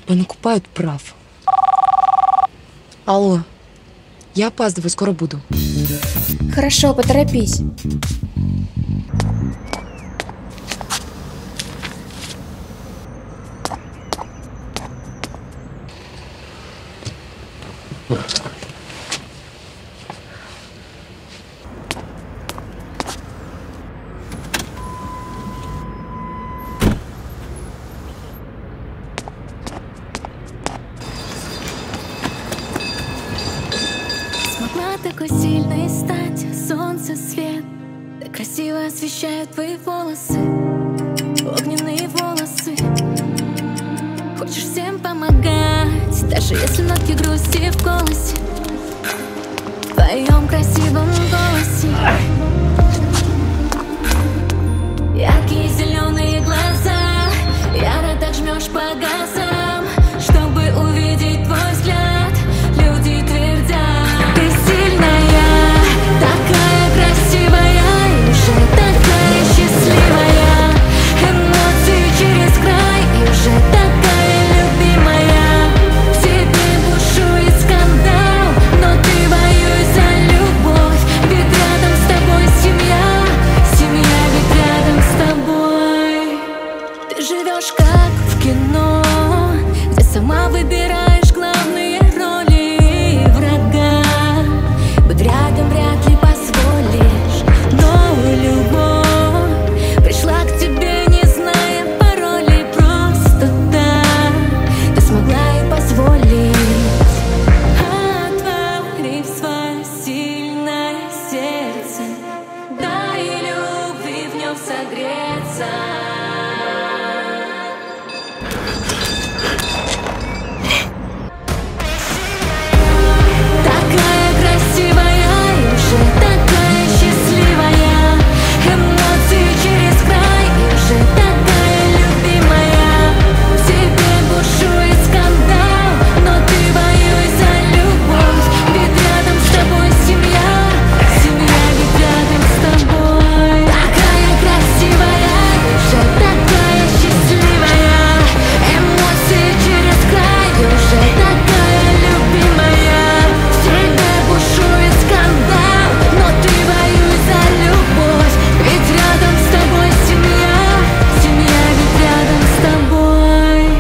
Понакупают прав. Алло, я опаздываю, скоро буду. Хорошо, поторопись. Смогла такой сильной стать, солнце, свет так красиво освещает твои волосы, огненные волосы. Хочешь всем помогать, даже если нотки грусти в голосе, в твоем красивом голосе. Яркие зеленые глаза, яро так жмешь по газам, чтобы увидеть твой взгляд. Люди твердят: ты сильная, такая красивая и уже такая счастливая. Эмоции через край и уже такая любимая. В тебе бушует скандал, но ты воюй за любовь, ведь рядом с тобой семья. Семья ведь рядом с тобой. Ты живешь как в кино, где сама выбираешь главные роли врага. Быть рядом вряд ли позволишь, но любовь пришла к тебе, не зная паролей. Просто так ты смогла ей позволить, отворив свое сильное сердце, дай любви в нем согреться. Такая красивая и уже такая счастливая. Эмоции через край и уже такая любимая. В тебе бушует скандал, но ты воюй за любовь, ведь рядом с тобой семья. Семья ведь рядом с тобой. Такая красивая и уже такая счастливая. Эмоции через край и уже такая любимая. В тебе бушует скандал, но ты воюй за любовь, ведь рядом с тобой семья. Семья ведь рядом с тобой.